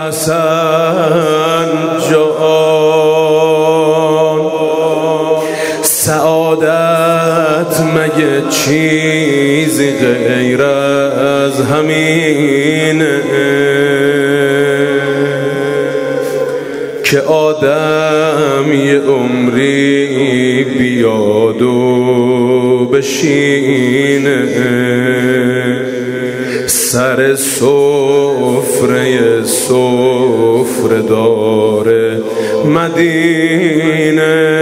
حسن جان سعادت مگه چیزی غیر از همینه که آدم یه عمری بیاد و بشینه سر سفره داره مدینه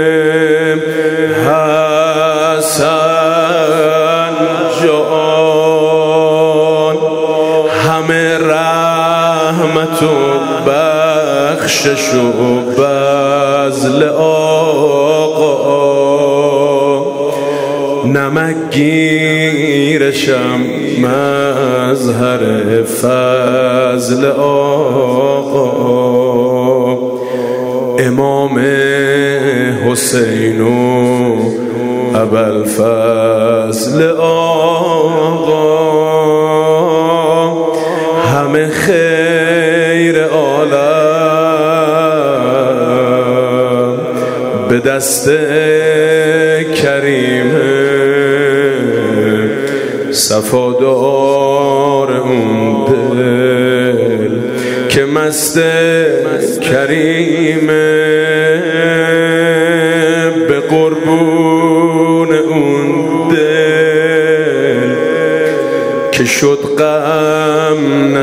حسن جان همه رحمت و بخشش و بذل آقا نمکگیرشم مظهر فضل آقا امام حسین و ابوالفضل آقا همه خیر عالم به دست کریم صفادار اون دل که مست کریمه به قربون اون دل که شد غم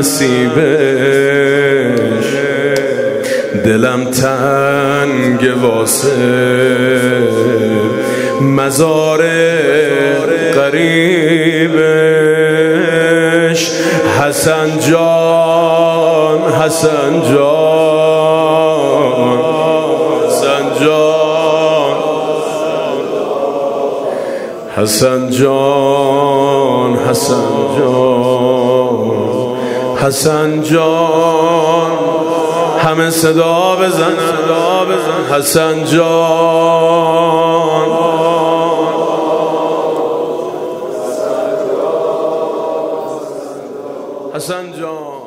نصیبش دلم تنگ واسه مزار قریبش حسن جان حسن جان حسن جان حسن جان حسن جان حسن جان همه صدا بزن حسن جان حسن جان